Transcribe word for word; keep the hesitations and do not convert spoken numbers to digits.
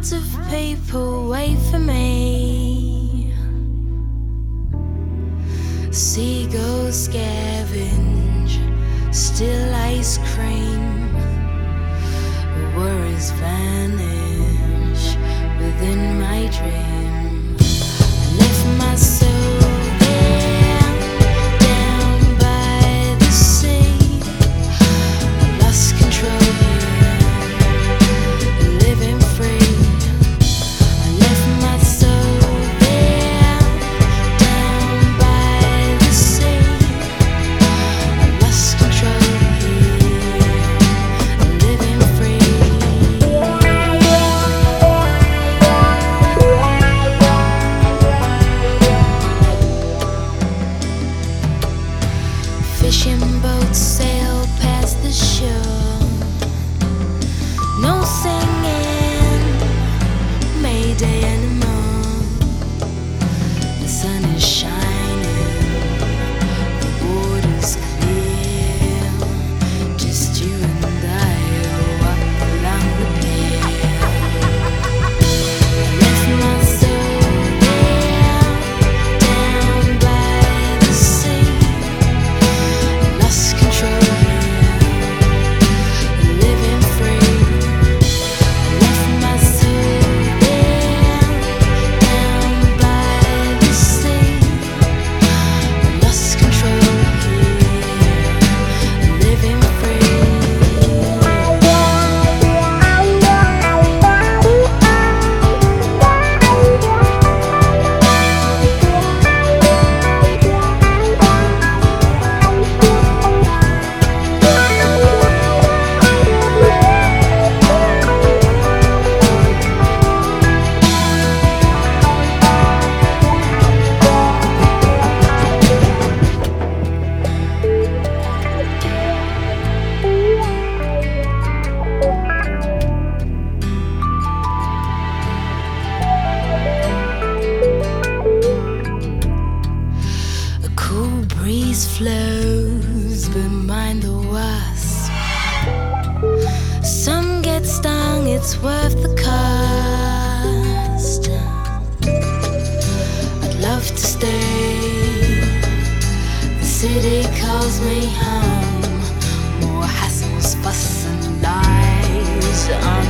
Lots of people wait for me. Seagulls scavenge, still ice cream. Worries vanish within my dream. I left my soul there, down by the sea. I lost control here, living free. I left my soul there, down by the sea. I lost control here, living free. Fishing boats sail past the shore. No singing, Mayday anymore. The sun is shining, the water's clear. Just you and I walk along the pier. I left my soul there, down by the sea. Lost control here, living free. I left my soul there, down by the sea. Lost control here, living free. A cool breeze flows behind the wasp. Some get stung, it's worth the cost. I'd love to stay. The city calls me home. More hassles, fuss, and lies.